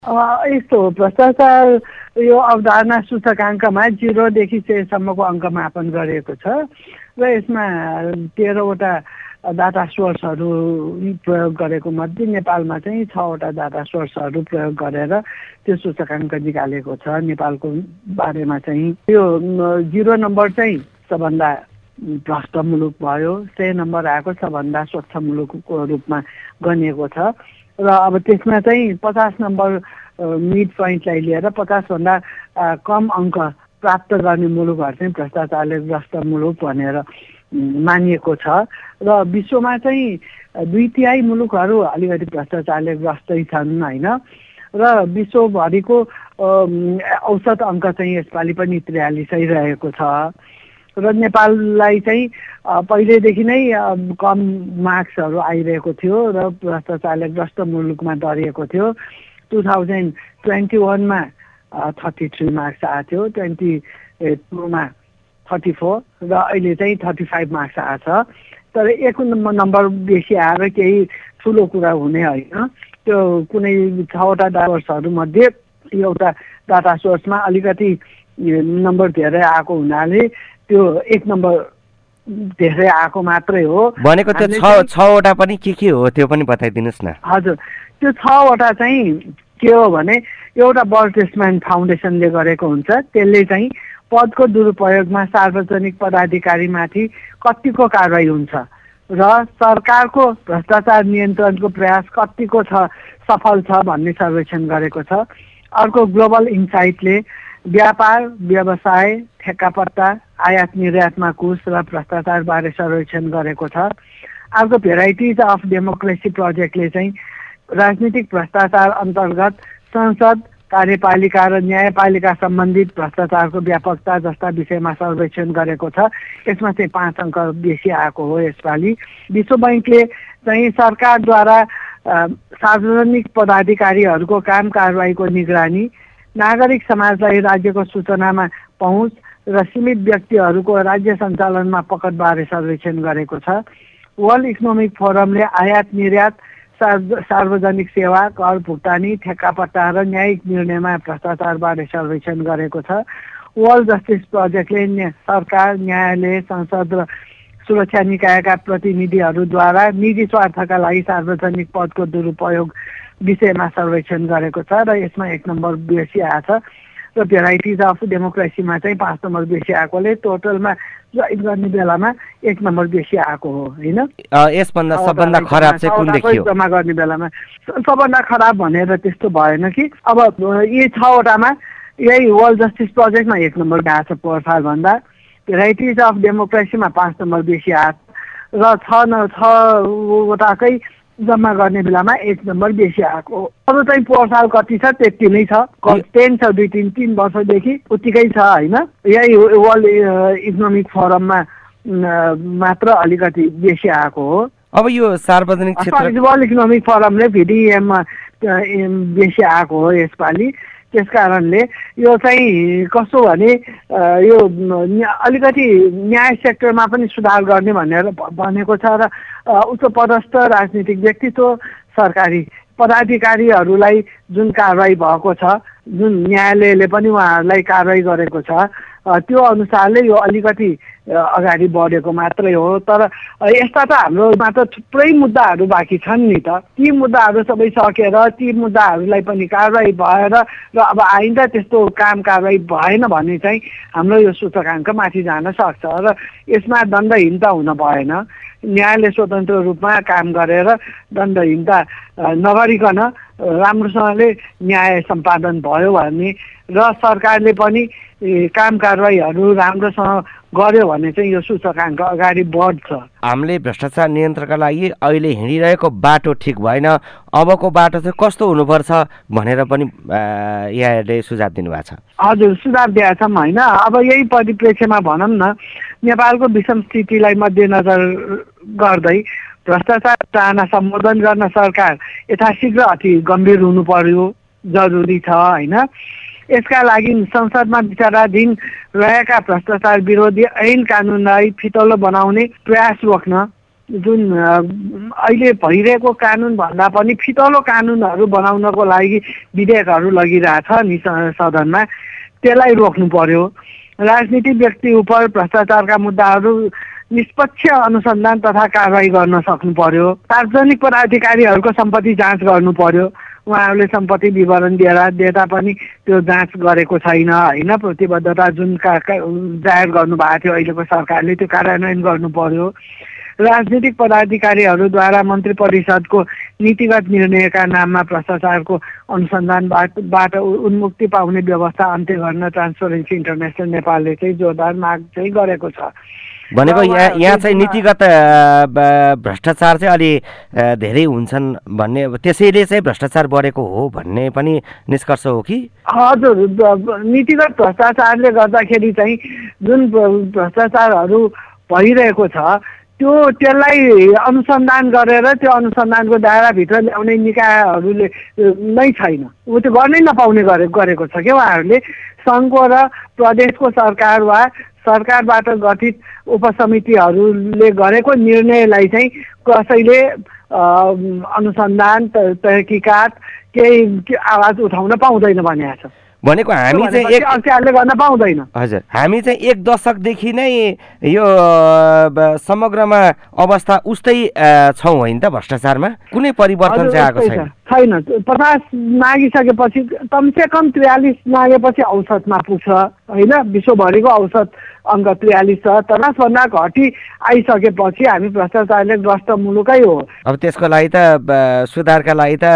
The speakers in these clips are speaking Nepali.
यस्तो हो, भ्रष्टाचार यो अवधारणा सूचकाङ्कमा 0 देखि 6 सम्मको अङ्क मापन गरिएको छ र यसमा 13वटा डाटा सोर्सहरू प्रयोग गरेको मध्ये नेपालमा चाहिँ 6वटा डाटा सोर्सहरू प्रयोग गरेर त्यो सूचकाङ्क निकालेको छ। नेपालको बारेमा चाहिँ यो 0 नम्बर चाहिँ सबभन्दा भ्रष्ट मुलुक भयो, 6 नम्बर आएको सबभन्दा स्वच्छ मुलुकको रूपमा गनिएको छ र अब त्यसमा चाहिँ 50 नम्बर मिड पोइन्टलाई लिएर 50भन्दा कम अङ्क प्राप्त गर्ने मुलुकहरू चाहिँ भ्रष्टाचारले ग्रस्त मुलुक भनेर मानिएको छ र विश्वमा चाहिँ 2/3 मुलुकहरू अलिकति भ्रष्टाचारले ग्रस्तै छन् होइन र विश्वभरिको औसत अङ्क चाहिँ यसपालि पनि 43 रहेको छ र नेपाललाई चाहिँ पहिलेदेखि नै कम मार्क्सहरू आइरहेको थियो र भ्रष्टाचारले ग्रस्त मुलुकमा दरिएको थियो। 2021मा 33 मार्क्स आएको थियो, 22मा 34 र अहिले चाहिँ 35 मार्क्स आएको छ। तर एक नम्बर बेसी आएर केही ठुलो कुरा हुने होइन। त्यो कुनै 6वटा डाटा सोर्सहरूमध्ये एउटा डाटा सोर्समा अलिकति नम्बर धेरै आएको हुनाले त्यो 1 नम्बर धेरै आएको मात्रै हो। भनेको त्यो 6वटा पनि के हो त्यो पनि बताइदिनुहोस् न। हजुर, त्यो 6वटा चाहिँ के हो भने एउटा बर्टेसम्यान फाउन्डेसनले गरेको हुन्छ। त्यसले चाहिँ पदको दुरुपयोगमा सार्वजनिक पदाधिकारीमाथि कतिको कारबाही हुन्छ र सरकारको भ्रष्टाचार नियन्त्रणको प्रयास कतिको सफल छ भन्ने सर्वेक्षण गरेको छ। अर्को ग्लोबल इन्साइटले व्यापार व्यवसाय ठेक्कापट्टा आयात निर्यातमा घुस र भ्रष्टाचारबारे सर्वेक्षण गरेको छ। अर्को भेराइटिज अफ डेमोक्रेसी प्रोजेक्टले चाहिँ राजनीतिक भ्रष्टाचार अन्तर्गत संसद कार्यपालिका र न्यायपालिका सम्बन्धित भ्रष्टाचारको व्यापकता जस्ता विषयमा सर्वेक्षण गरेको छ। यसमा चाहिँ 5 अङ्क बेसी आएको हो यसपालि। विश्व बैंकले चाहिँ सरकारद्वारा सार्वजनिक पदाधिकारीहरूको काम कारबाहीको निगरानी, नागरिक समाजलाई राज्यको सूचनामा पहुँच र सीमित व्यक्तिहरूको राज्य सञ्चालनमा पकडबारे सर्वेक्षण गरेको छ। वर्ल्ड इकोनोमिक फोरमले आयात निर्यात, सार्वजनिक सेवा, कर भुक्तानी, ठेक्कापट्टा र न्यायिक निर्णयमा भ्रष्टाचारबारे सर्वेक्षण गरेको छ। वर्ल्ड जस्टिस प्रोजेक्टले सरकार, न्यायालय, संसद र सुरक्षा निकायका प्रतिनिधिहरूद्वारा निजी स्वार्थका लागि सार्वजनिक पदको दुरुपयोग विषयमा सर्वेक्षण गरेको छ र यसमा 1 नम्बर बेसी आएको छ र भेराइटिज अफ डेमोक्रेसीमा चाहिँ 5 नम्बर बेसी आएकोले टोटलमा जइन गर्ने बेलामा 1 नम्बर बेसी आएको हो होइन। यसभन्दा सबभन्दा खराब चाहिँ कुन देखियो? जम्मा गर्ने बेलामा सबभन्दा खराब भनेर त्यस्तो भएन कि अब यी 6वटामा यही वर्ल्ड जस्टिस प्रोजेक्टमा 1 नम्बर गएको छ प्रोफाइल भन्दा, भेराइटिज अफ डेमोक्रेसीमा 5 नम्बर बेसी आएको र 6वटाकै जम्मा गर्ने बेलामा 1 नम्बर बेसी आएको। अरू चाहिँ प्रोफाइल कति छ त्यति नै छ, 10 छ 2-3 वर्षदेखि उत्तिकै छ होइन। यही वर्ल्ड इकोनोमिक फोरममा मात्र अलिकति बेसी आएको हो। अब यो सार्वजनिक क्षेत्र वर्ल्ड इकोनोमिक फोरमले VDMमा बेसी आएको हो यसपालि। त्यस कारणले यो चाहिँ कस्तो भने यो अलिकति न्याय सेक्टरमा पनि सुधार गर्ने भनेर भनेको छ र उच्च पदस्थ राजनीतिक व्यक्तित्व, सरकारी पदाधिकारीहरूलाई जुन कारबाही भएको छ, जुन न्यायालयले पनि उहाँहरूलाई कारबाही गरेको छ, त्यो अनुसारले यो अलिकति अगाडि बढेको मात्रै हो। तर यस्ता त हाम्रोमा त थुप्रै मुद्दाहरू बाँकी छन् नि त। ती मुद्दाहरू सबै सकेर ती मुद्दाहरूलाई पनि कारबाही भएर र अब आइन्दा त्यस्तो काम कारबाही भएन भने चाहिँ हाम्रो यो सूचकाङ्क माथि जान सक्छ र यसमा दण्डहीनता हुन भएन। न्यायले स्वतन्त्र रूपमा काम गरेर दण्डहीनता नगरिकन राम्रोसँगले न्याय सम्पादन भयो भने र सरकारले पनि काम कारबाहीहरू राम्रोसँग गर्यो भने चाहिँ यो सूचकाङ्क अगाडि बढ्छ। हामीले भ्रष्टाचार नियन्त्रणका लागि अहिले हिँडिरहेको बाटो ठिक भएन, अबको बाटो चाहिँ कस्तो हुनुपर्छ भनेर पनि यहाँहरूले सुझाव दिनुभएको छ। हजुर, सुझाव दिएका छौँ होइन। अब यही परिप्रेक्ष्यमा भनौँ न, नेपालको विषम स्थितिलाई मध्यनजर गर्दै भ्रष्टाचार चाहना सम्बोधन गर्न सरकार यथाशीघ्र अति गम्भीर हुनु पर्यो, जरुरी छ होइन। यसका लागि संसदमा विचाराधीन रहेका भ्रष्टाचार विरोधी ऐन कानुनलाई फितलो बनाउने प्रयास रोक्न जुन अहिले भइरहेको कानुन भन्दा पनि फितलो कानुनहरू बनाउनको लागि विधेयकहरू लगिरहेछ नि सदनमा, त्यसलाई रोक्नु पर्यो। राजनीतिक व्यक्ति उप भ्रष्टाचारका मुद्दाहरू निष्पक्ष अनुसन्धान तथा कारवाही गर्न सक्नु पर्यो। सार्वजनिक पदाधिकारीहरूको सम्पत्ति जाँच गर्नु पर्यो। उहाँहरूले सम्पत्ति विवरण दिएता पनि त्यो जाँच गरेको छैन होइन। प्रतिबद्धता जुन जाहेर गर्नुभएको थियो अहिलेको सरकारले त्यो कार्यान्वयन गर्नु पर्यो। राजनीतिक पदाधिकारीहरूद्वारा मन्त्री परिषदको नीतिगत निर्णयका नाममा भ्रष्टाचारको अनुसन्धानबाट उन्मुक्ति पाउने व्यवस्था अन्त्य गर्न ट्रान्सपरेन्सी इन्टरनेसनल नेपालले चाहिँ जोरदार माग चाहिँ गरेको छ। भनेको यहाँ चाहिँ नीतिगत भ्रष्टाचार चाहिँ अलि धेरै हुन्छन् भन्ने, त्यसैले चाहिँ भ्रष्टाचार बढेको हो भन्ने पनि निष्कर्ष हो कि? हजुर, नीतिगत भ्रष्टाचारले गर्दाखेरि चाहिँ जुन भ्रष्टाचारहरू भइरहेको छ त्यसलाई अनुसन्धान गरेर त्यो अनुसन्धानको दायराभित्र ल्याउने निकायहरूले नै छैन, ऊ त्यो गर्नै नपाउने गरेको छ क्या उहाँहरूले। सङ्घको र प्रदेशको सरकार वा सरकारबाट गठित उपसमितिहरूले गरेको निर्णयलाई चाहिँ कसैले अनुसन्धान तहकिकात केही आवाज उठाउन पाउँदैन भनेको छ। भनेको हामी चाहिँ गर्न पाउँदैन। हजुर, हामी चाहिँ 1 दशकदेखि नै यो समग्रमा अवस्था उस्तै छौँ होइन त? भ्रष्टाचारमा कुनै परिवर्तन चाहिँ आएको छैन। 50 नागिसकेपछि कमसे कम 43 नागेपछि औसतमा पुग्छ होइन। विश्वभरिको औसत अङ्क 43 छ, 50 भन्दा घटी आइसकेपछि हामी भ्रष्टाचारले ग्रस्त मुलुकै हो। अब त्यसको लागि त सुधारका लागि त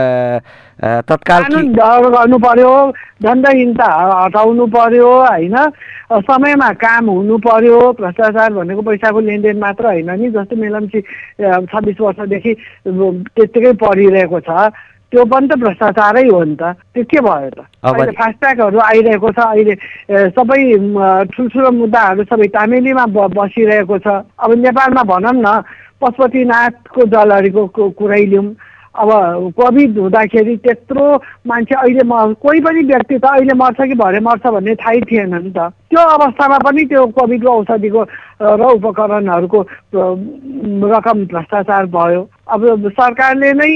तत्काल कानुन गर्नु पर्यो, दण्डहीनता हटाउनु पर्यो होइन। समयमा काम हुनु पर्यो। भ्रष्टाचार भनेको पैसाको लेनदेन मात्र होइन नि। जस्तो मेलम्ची 26 वर्षदेखि त्यत्तिकै परिरहेको छ, त्यो पनि त भ्रष्टाचारै हो नि त। त्यो के भयो त? अहिले फास्ट्यागहरू आइरहेको छ। अहिले सबै ठुल्ठुलो मुद्दाहरू सबै तामेलीमा बसिरहेको छ। अब नेपालमा भनौँ न, पशुपतिनाथको जलहरीको कुरै लिउँ। अब कोभिड हुँदाखेरि त्यत्रो मान्छे अहिले कोही पनि व्यक्ति त अहिले मर्छ कि भरे मर्छ भन्ने थाहै थिएन नि त। त्यो अवस्थामा पनि त्यो कोभिडको औषधिको र उपकरणहरूको रकम भ्रष्टाचार भयो। अब सरकारले नै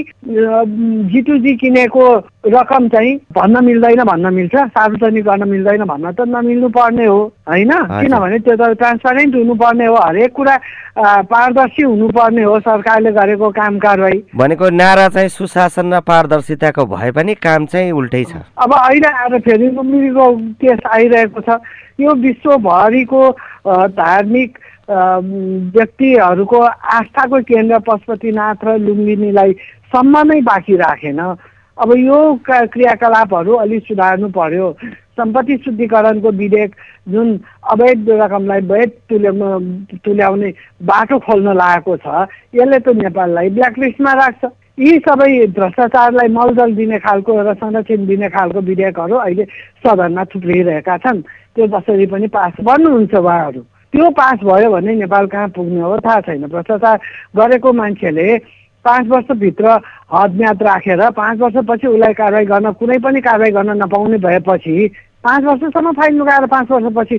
G2G किनेको रकम चाहिँ भन्न मिल्दैन, भन्न मिल्छ, सार्वजनिक गर्न मिल्दैन भन्न त नमिल्नु पर्ने हो होइन। किनभने त्यो त ट्रान्सपारेन्ट हुनुपर्ने हो, हरेक कुरा पारदर्शी हुनुपर्ने हो सरकारले गरेको काम कारवाही। भनेको नारा चाहिँ सुशासन र पारदर्शिताको भए पनि काम चाहिँ उल्टै छ। अब अहिले आएर फेरि लुम्बिनीको केस आइरहेको छ। यो विश्वभरिको धार्मिक व्यक्तिहरूको आस्थाको केन्द्र पशुपतिनाथ र लुम्बिनीलाई सम्म नै बाँकी राखेन। अब यो क्रियाकलापहरू अलिक सुधार्नु पर्यो। सम्पत्ति शुद्धिकरणको विधेयक जुन अवैध रकमलाई वैध तुल्याउने बाटो खोल्न लागेको छ, यसले त नेपाललाई ब्ल्याकलिस्टमा राख्छ। यी सबै भ्रष्टाचारलाई मलजल दिने खालको र संरक्षण दिने खालको विधेयकहरू अहिले सदनमा थुप्रिरहेका छन्। त्यो जसरी पनि पास गर्नुहुन्छ उहाँहरू। त्यो पास भयो भने नेपाल कहाँ पुग्ने हो थाहा छैन। भ्रष्टाचार गरेको मान्छेले 5 वर्षभित्र हदम्याद राखेर 5 वर्षपछि उसलाई कारवाही गर्न कुनै पनि कारवाही गर्न नपाउने भएपछि 5 वर्षसम्म फाइन लगाएर 5 वर्षपछि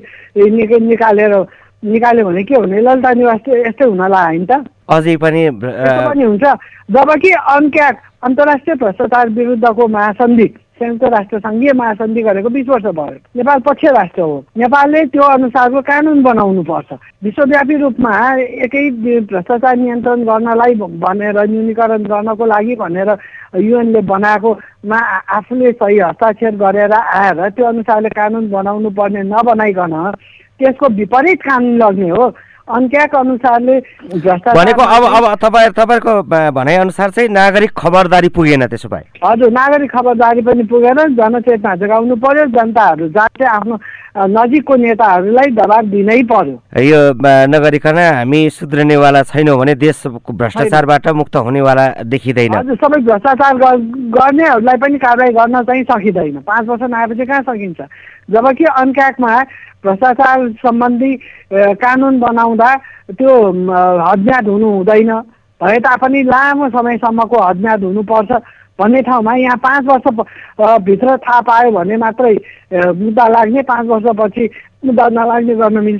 निकाल्यो भने के हुने? ललिता निवास यस्तै हुन लाग्यो नि त। अझै पनि हुन्छ। जबकि अनक्याक अन्तर्राष्ट्रिय भ्रष्टाचार विरुद्धको महासन्धि, संयुक्त राष्ट्र सङ्घीय महासन्धि गरेको 20 वर्ष भयो। नेपाल पक्ष राष्ट्र हो। नेपालले त्यो अनुसारको कानुन बनाउनु पर्छ। विश्वव्यापी रूपमा एकै भ्रष्टाचार नियन्त्रण गर्नलाई भनेर, न्यूनीकरण गर्नको लागि भनेर युएनले बनाएकोमा आफूले सही हस्ताक्षर गरेर आएर त्यो अनुसारले कानुन बनाउनु पर्ने नबनाइकन त्यसको विपरीत कानुन लग्ने हो। अनक्याक अनुसारले भ्रष्टाचार भनेको अब तपाईँको भनाइ अनुसार चाहिँ नागरिक खबरदारी पुगेन त्यसो भए? हजुर, नागरिक खबरदारी पनि पुगेन। जनचेतना जगाउनु पर्यो। जनताहरू जहाँ चाहिँ आफ्नो नजिकको नेताहरूलाई दबाब दिनै पर्यो। यो नगरिकन हामी सुध्रिनेवाला छैनौँ भने देश भ्रष्टाचारबाट मुक्त हुनेवाला देखिँदैन। हजुर, सबै भ्रष्टाचार गर्नेहरूलाई पनि कारवाही गर्न चाहिँ सकिँदैन। 5 वर्ष नआएपछि कहाँ सकिन्छ? जबकि अनक्याकमा भ्रष्टाचार सम्बन्धी कानुन बनाउँदा त्यो हदम्याद हुनु हुँदैन भए तापनि लामो समयसम्मको हदम्याद हुनुपर्छ भन्ने ठाउँमा यहाँ 5 वर्षभित्र थाहा पायो भने मात्रै मुद्दा लाग्ने, 5 वर्षपछि मुद्दा नलाग्ने गर्न मिल्छ?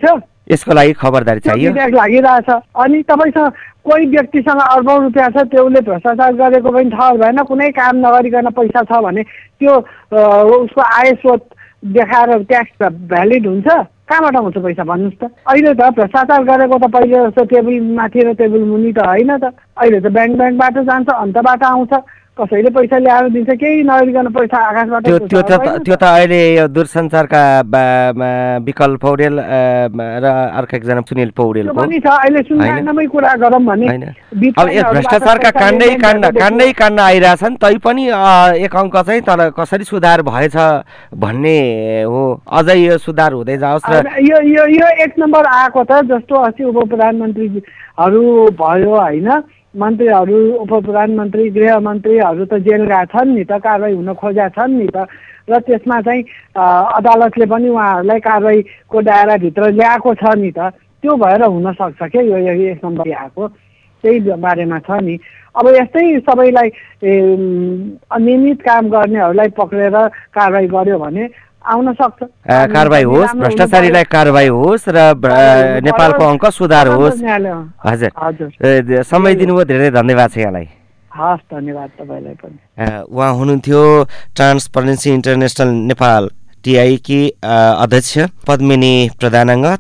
यसको लागि खबरदारी चाहियो लागिरहेछ। अनि तपाईँसँग कोही व्यक्तिसँग अर्बौं रुपियाँ छ, त्यसले भ्रष्टाचार गरेको पनि ठहर भएन, कुनै काम नगरिकन पैसा छ भने त्यो उसको आय स्रोत देखाएर ट्याक्स भ्यालिड हुन्छ? कहाँबाट आउँछ पैसा भन्नुहोस् त? अहिले त भ्रष्टाचार गरेको त पहिले जस्तो टेबल माथि र टेबल मुनि त होइन त। अहिले त ब्याङ्कबाट जान्छ, अन्तबाट आउँछ, कसैले पैसा ल्याएर दिन्छ, केही नगरिकन पैसा आकाशबाट। त्यो त अहिले यो दूरसञ्चारका विकल पौडेल र अर्को एकजना सुनिल पौडेल पनि छ। अहिले सुनकाण्डमै कुरा गरौँ भने अब यस भ्रष्टाचारका काण्डै आइरहेछन्, तैपनि एक अङ्क चाहिँ तर कसरी सुधार भएछ भन्ने हो। अझै यो सुधार हुँदै जाओस् र यो एक नम्बर आएको त जस्तो अस्ति उप प्रधानमन्त्रीहरू भयो होइन, मन्त्रीहरू, उप प्रधानमन्त्री, गृहमन्त्रीहरू त जेल गएका छन् नि त, कारवाही हुन खोजेका छन् नि त। र त्यसमा चाहिँ अदालतले पनि उहाँहरूलाई कारवाहीको दायराभित्र ल्याएको छ नि त। त्यो भएर हुनसक्छ क्या यो एक नम्बर आएको, त्यही बारेमा छ नि। अब यस्तै सबैलाई अनियमित काम गर्नेहरूलाई पक्रेर कारवाही गर्यो भने आउन सक्छ, कारवाही होस्, भ्रष्टाचारीलाई कारवाही होस् र नेपालको अङ्क सुधार होस्। हजुर, समय दिनुभयो, धेरै धन्यवाद छ यहाँलाई। हस्, धन्यवाद तपाईँलाई पनि। उहाँ हुनुहुन्थ्यो ट्रान्सपरेन्सी इन्टरनेसनल नेपाल TI की अध्यक्ष पद्मिनी प्रधानाङ्ग।